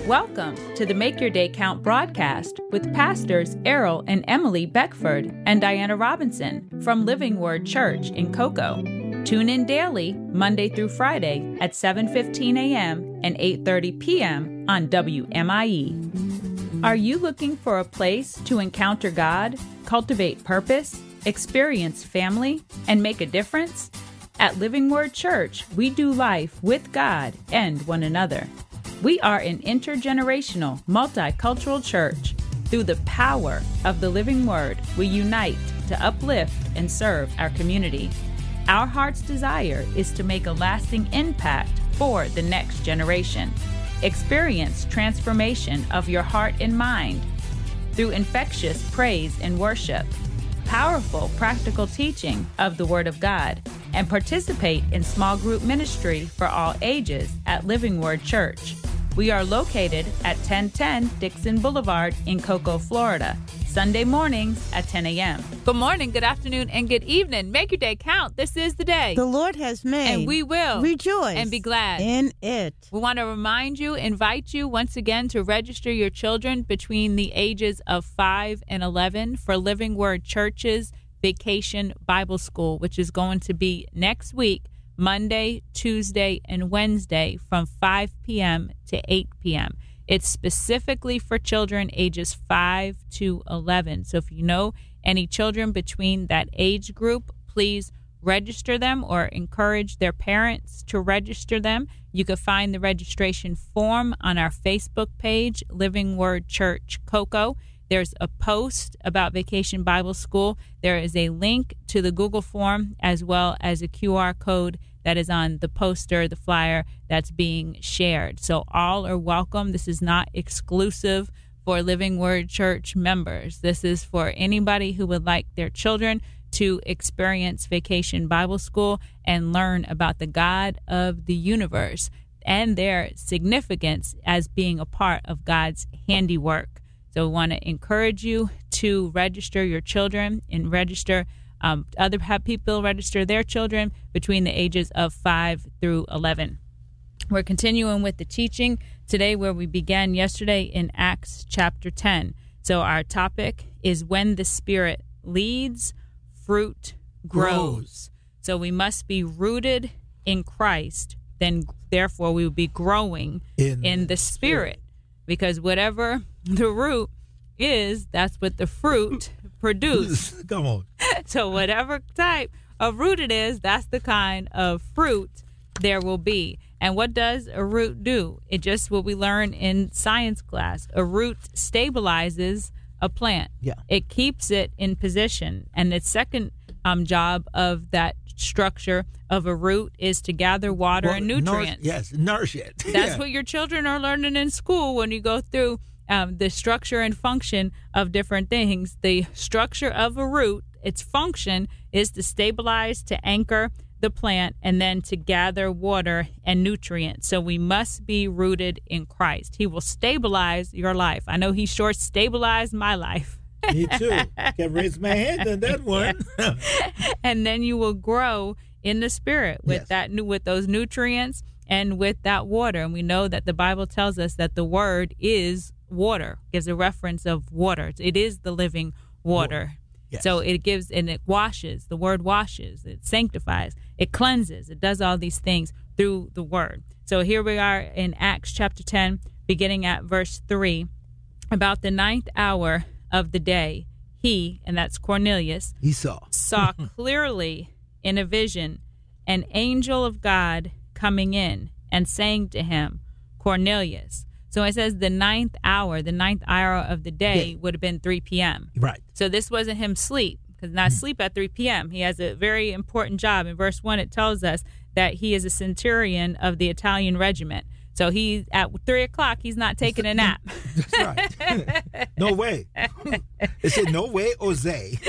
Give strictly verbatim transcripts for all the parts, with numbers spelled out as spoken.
Welcome to the Make Your Day Count broadcast with pastors Errol and Emily Beckford and Diana Robinson from Living Word Church in Cocoa. Tune in daily, Monday through Friday at seven fifteen a.m. and eight thirty p.m. on W M I E. Are you looking for a place to encounter God, cultivate purpose, experience family, and make a difference? At Living Word Church, we do life with God and one another. We are an intergenerational, multicultural church. Through the power of the living word, we unite to uplift and serve our community. Our heart's desire is to make a lasting impact for the next generation. Experience transformation of your heart and mind through infectious praise and worship, powerful practical teaching of the Word of God, and participate in small group ministry for all ages at Living Word Church. We are located at ten ten Dixon Boulevard in Cocoa, Florida, Sunday mornings at ten a.m. Good morning, good afternoon, and good evening. Make your day count. This is the day the Lord has made, and we will rejoice and be glad in it. We want to remind you, invite you once again to register your children between the ages of five and eleven for Living Word Church's Vacation Bible School, which is going to be next week, Monday, Tuesday, and Wednesday from five p.m. to eight p.m. It's specifically for children ages five to eleven. So if you know any children between that age group, please register them or encourage their parents to register them. You can find the registration form on our Facebook page, Living Word Church Cocoa. There's a post about Vacation Bible School. There is a link to the Google form as well as a Q R code that is on the poster, the flyer that's being shared. So all are welcome. This is not exclusive for Living Word Church members. This is for anybody who would like their children to experience Vacation Bible School and learn about the God of the universe and their significance as being a part of God's handiwork. So we want to encourage you to register your children and register um, other have people register their children between the ages of five through eleven. We're continuing with the teaching today where we began yesterday in Acts chapter ten. So our topic is when the Spirit leads, fruit grows. grows. So we must be rooted in Christ. Then therefore we will be growing in, in the Spirit. Spirit. Because whatever the root is, that's what the fruit produce. Come on. So whatever type of root it is, that's the kind of fruit there will be. And what does a root do? It just what we learn in science class. A root stabilizes a plant. Yeah. It keeps it in position. And the second um, job of that structure of a root is to gather water well, and nutrients. Nourish, yes, nourish it. That's yeah. what your children are learning in school when you go through um, the structure and function of different things. The structure of a root, its function is to stabilize, to anchor the plant, and then to gather water and nutrients. So we must be rooted in Christ. He will stabilize your life. I know he sure stabilized my life. Me too. Can raise my hand on that one. And then you will grow in the Spirit with yes. that with those nutrients and with that water. And we know that the Bible tells us that the Word is water. Gives a reference of water. It is the living water. Yes. So it gives and it washes. The Word washes. It sanctifies. It cleanses. It does all these things through the Word. So here we are in Acts chapter ten, beginning at verse three. About the ninth hour of the day, he, and that's Cornelius, he saw saw clearly in a vision an angel of God coming in and saying to him, Cornelius. So it says the ninth hour, the ninth hour of the day yeah. would have been three p.m. Right. So this wasn't him sleep, because not sleep at three p.m. He has a very important job. In verse one, it tells us that he is a centurion of the Italian regiment. So he at three o'clock, he's not taking a nap. That's right. No way. It said no way, Jose.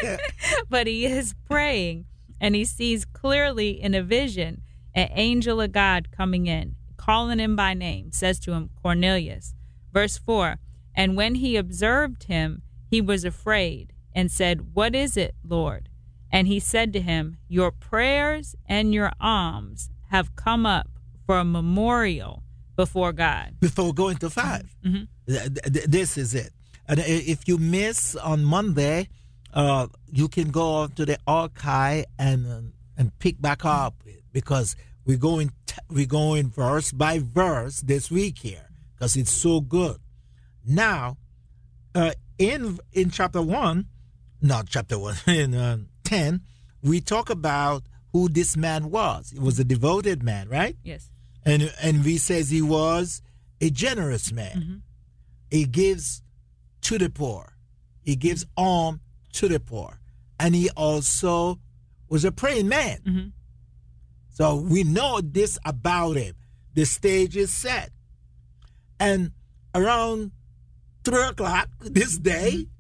But he is praying, and he sees clearly in a vision an angel of God coming in, calling him by name, says to him, Cornelius. Verse four, and when he observed him, he was afraid and said, what is it, Lord? And he said to him, your prayers and your alms have come up for a memorial before God. Before going to five. Mm-hmm. Th- th- This is it. And if you miss on Monday, uh, you can go to the archive and uh, and pick back up, because we're going t- we're going verse by verse this week here, because it's so good. Now, uh, in in chapter one, not chapter one, in uh, ten, we talk about who this man was. He was a devoted man, right? Yes. And and we says he was a generous man. Mm-hmm. He gives to the poor. He gives alms to the poor. And he also was a praying man. Mm-hmm. So we know this about him. The stage is set. And around three o'clock this day, mm-hmm.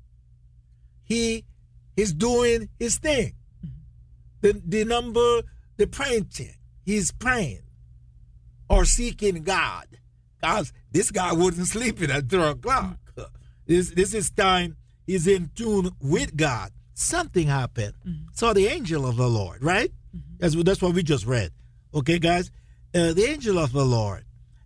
he is doing his thing. Mm-hmm. The, the number, the praying thing. He's praying or seeking God. Because this guy wasn't sleeping at three o'clock. This, this is time he's in tune with God. Something happened. Mm-hmm. So the angel of the Lord, right? Mm-hmm. That's, that's what we just read. Okay, guys? Uh, the angel of the Lord.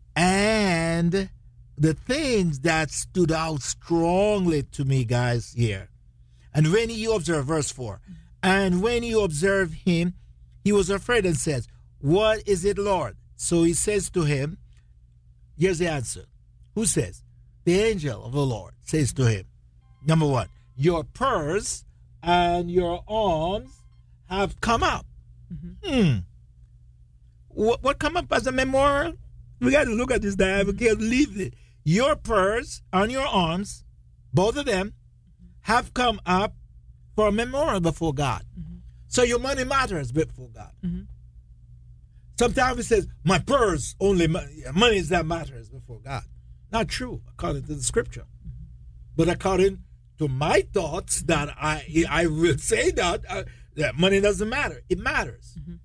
And the things that stood out strongly to me, guys, here. And when you observe, verse four, mm-hmm. and when you observe him, he was afraid and says, what is it, Lord? So he says to him, here's the answer. Who says? The angel of the Lord says to him, number one, your purse and your alms have come up. Mm-hmm. Hmm. What, what come up as a memorial? We got to look at this diagram. We can't leave it. Your purse and your alms, both of them, have come up for a memorial before God. Mm-hmm. So your money matters before God. Mm-hmm. Sometimes it says, my purse, only money, money is that matters before God. Not true, according to the scripture. Mm-hmm. But according to my thoughts, that I I will say that, uh, that money doesn't matter. It matters. Mm-hmm.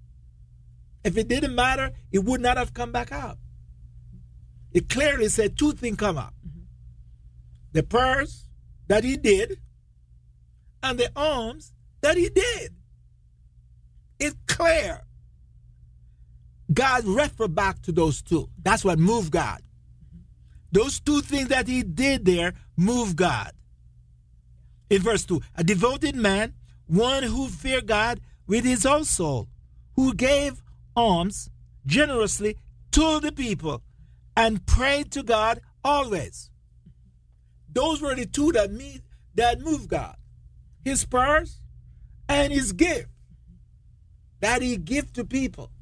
If it didn't matter, it would not have come back up. It clearly said two things come up. Mm-hmm. The purse that he did and the alms that he did. It's clear. God referred back to those two. That's what moved God. Those two things that he did there moved God. In verse two, a devoted man, one who feared God with his whole soul, who gave alms generously to the people and prayed to God always. Those were the two that, meet, that moved God. His prayers and his gift that he gave to people.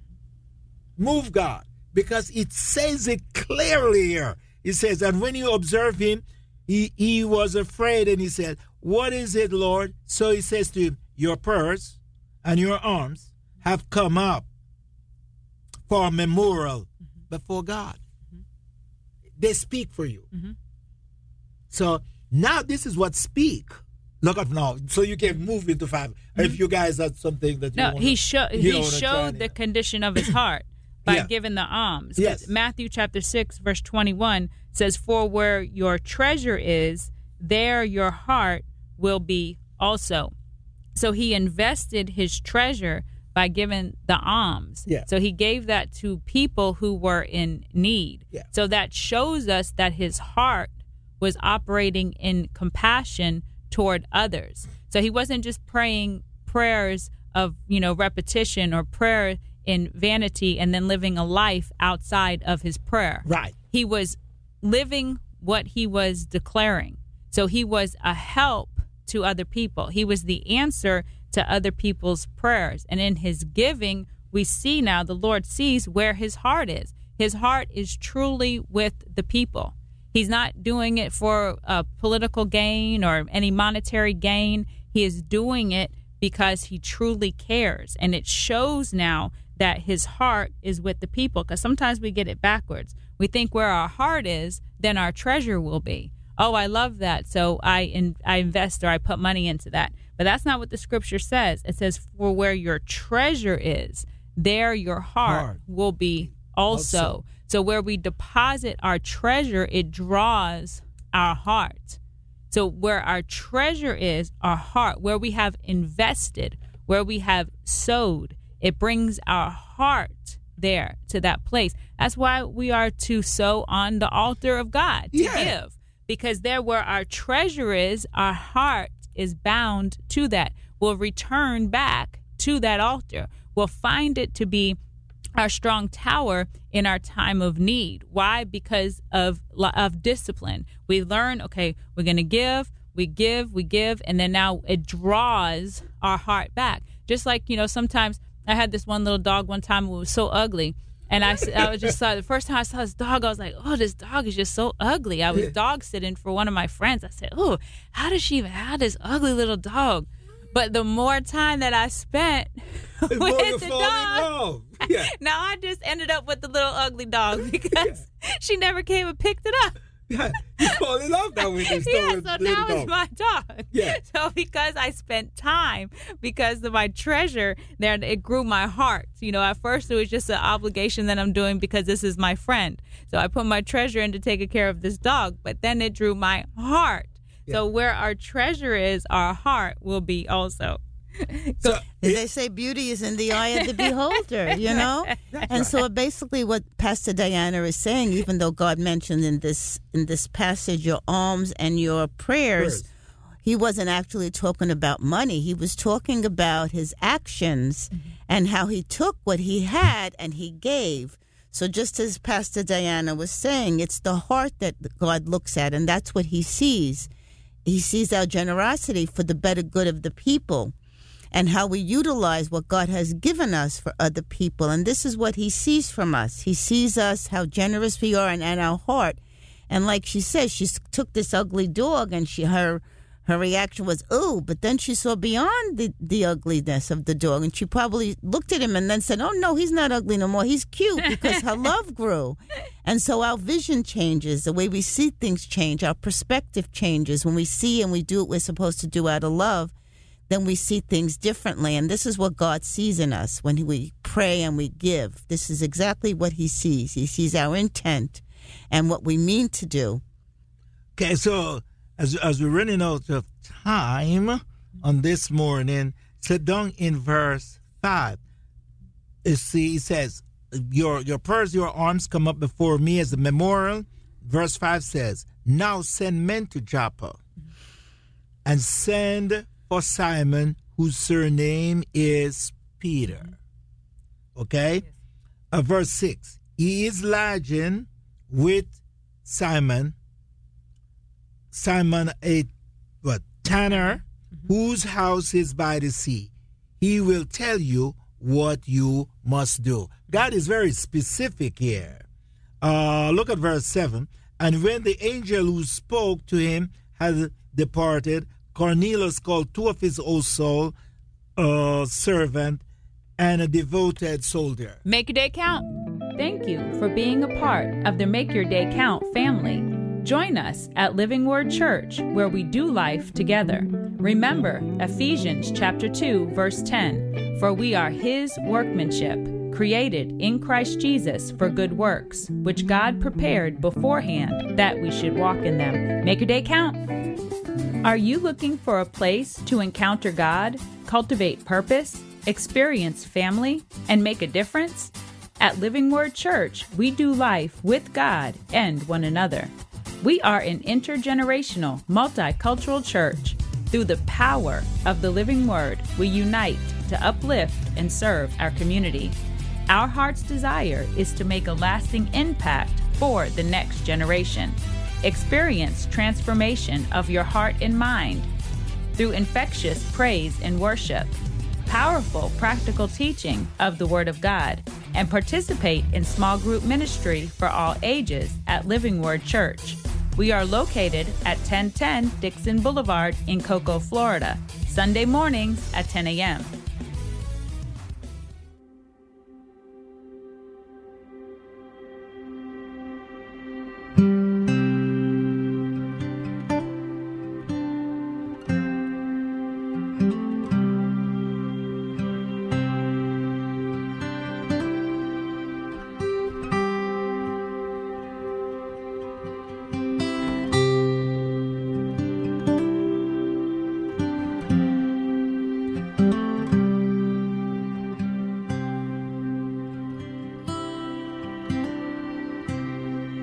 Move God, because it says it clearly here. It says, and when you observe him, he, he was afraid, and he said, what is it, Lord? So he says to him, your purse and your alms have come up for a memorial mm-hmm. before God. Mm-hmm. They speak for you. Mm-hmm. So now this is what speak. Look up now, so you can move into five. Mm-hmm. If you guys had something that you no, wanna, he, show, he showed the here. condition of his heart. By yeah. giving the alms. Yes. Matthew chapter six, verse twenty-one says, for where your treasure is, there your heart will be also. So he invested his treasure by giving the alms. Yeah. So he gave that to people who were in need. Yeah. So that shows us that his heart was operating in compassion toward others. So he wasn't just praying prayers of, you know, repetition or prayer in vanity and then living a life outside of his prayer. Right. He was living what he was declaring. So he was a help to other people. He was the answer to other people's prayers. And in his giving, we see now the Lord sees where his heart is. His heart is truly with the people. He's not doing it for a political gain or any monetary gain. He is doing it because he truly cares. And it shows now that his heart is with the people, because sometimes we get it backwards. We think where our heart is, then our treasure will be. Oh, I love that, so I in, I invest or I put money into that. But that's not what the scripture says. It says, for where your treasure is, there your heart, heart. will be also. also. So where we deposit our treasure, it draws our heart. So where our treasure is, our heart, where we have invested, where we have sowed, it brings our heart there to that place. That's why we are to sow on the altar of God, to Yeah. give, because there where our treasure is, our heart is bound to that. We'll return back to that altar. We'll find it to be our strong tower in our time of need. Why? Because of of discipline. We learn, okay, we're going to give, we give, we give, and then now it draws our heart back. Just like, you know, sometimes I had this one little dog one time who was so ugly. And I, I was just saw the first time I saw this dog, I was like, oh, this dog is just so ugly. I was dog sitting for one of my friends. I said, oh, how does she even have this ugly little dog? But the more time that I spent with It's more you the fall dog, in love. Yeah. now I just ended up with the little ugly dog because she never came and picked it up. Yeah. You fall in love now with this Yeah, dog. so now it's my dog. Yeah. So because I spent time, because of my treasure, there it grew my heart. You know, at first it was just an obligation that I'm doing because this is my friend. So I put my treasure into taking care of this dog, but then it drew my heart. Yeah. So where our treasure is, our heart will be also. So it, they say beauty is in the eye of the beholder, you know? And right. So basically what Pastor Diana is saying, even though God mentioned in this in this passage your alms and your prayers, Prayers. He wasn't actually talking about money. He was talking about his actions mm-hmm. and how he took what he had and he gave. So just as Pastor Diana was saying, it's the heart that God looks at, and that's what he sees. He sees our generosity for the better good of the people, and how we utilize what God has given us for other people. And this is what he sees from us. He sees us, how generous we are, and, and our heart. And like she says, she took this ugly dog, and she her her reaction was, ooh, but then she saw beyond the, the ugliness of the dog, and she probably looked at him and then said, oh, no, he's not ugly no more. He's cute, because her love grew. And so our vision changes. The way we see things change. Our perspective changes. When we see and we do what we're supposed to do out of love, then we see things differently. And this is what God sees in us when we pray and we give. This is exactly what he sees. He sees our intent and what we mean to do. Okay, so as as we're running out of time on this morning, sit down in verse five. You see, it says, your, your prayers, your arms come up before me as a memorial. Verse five says, now send men to Joppa and send for Simon, whose surname is Peter. Okay? Yes. Uh, verse six. He is lodging with Simon, Simon a what, tanner, mm-hmm. whose house is by the sea. He will tell you what you must do. God is very specific here. Uh, look at verse seven. And when the angel who spoke to him had departed, Cornelius called two of his also uh, servant and a devoted soldier. Make your day count. Thank you for being a part of the Make Your Day Count family. Join us at Living Word Church, where we do life together. Remember Ephesians chapter two, verse ten, for we are his workmanship, created in Christ Jesus for good works, which God prepared beforehand that we should walk in them. Make your day count. Are you looking for a place to encounter God, cultivate purpose, experience family, and make a difference? At Living Word Church, we do life with God and one another. We are an intergenerational, multicultural church. Through the power of the Living Word, we unite to uplift and serve our community. Our heart's desire is to make a lasting impact for the next generation. Experience transformation of your heart and mind through infectious praise and worship, powerful practical teaching of the Word of God, and participate in small group ministry for all ages at Living Word Church. We are located at ten ten Dixon Boulevard in Cocoa, Florida, Sunday mornings at ten a.m.